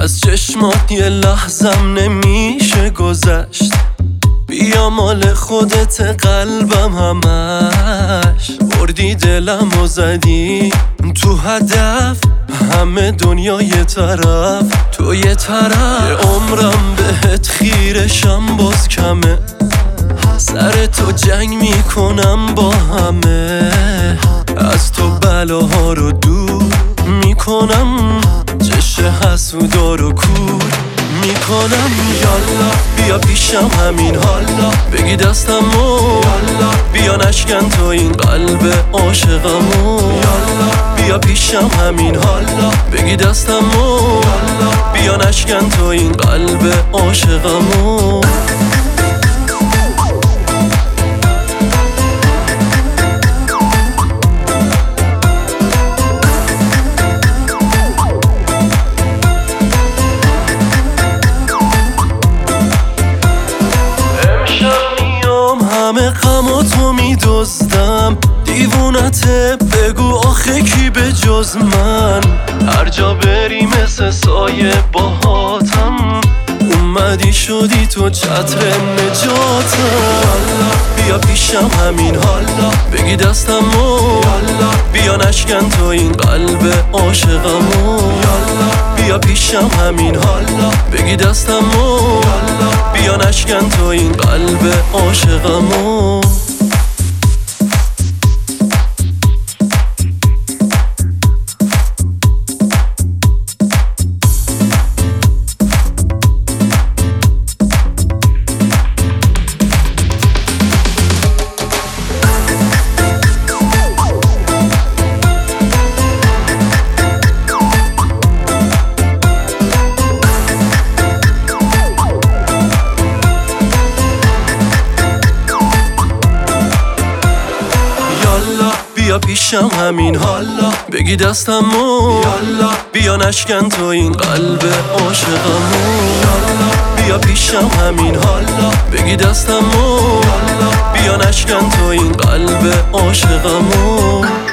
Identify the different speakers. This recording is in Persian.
Speaker 1: از چشمات یه لحظم نمیشه گذشت. بیا مال خودت قلبم همش. بردی دلم و زدی تو هدف، همه دنیا یه طرف تو یه طرف. یه عمرم بهت خیرشم باز کمه، سر تو جنگ میکنم با همه. از تو بلاها رو دور میکنم، چشه حسودا رو کور میکنم. یالا بیا پیشم همین حالا، بگی دستمو یالا. بیا نشکن تو این قلب عاشقمو یالا. بیا پیشم همین حالا، بگی دستمو یالا. بیا نشکن تو این قلب عاشقمو. همه غماتو میدزدم، دیوونته بگو آخه کی به جز من. هر جا بری مثل سایه باهاتم، اومدی شدی تو چتر نجاتم. بیا پیشم همین حالا، بگی دستمو یالا. بیا نشکن تو این قلب عاشقمو یالا. بیا پیشم همین حالا، بگی دستمو یالا. بیا نشکن تو این قلب عاشقمو. بیا پیشم همین حالا، بگی دستمو یالا. بیا نشکن تو این قلب عاشقمو یالا. بیا پیشم همین حالا، بگی دستمو یالا. بیا نشکن تو این قلب عاشقمو.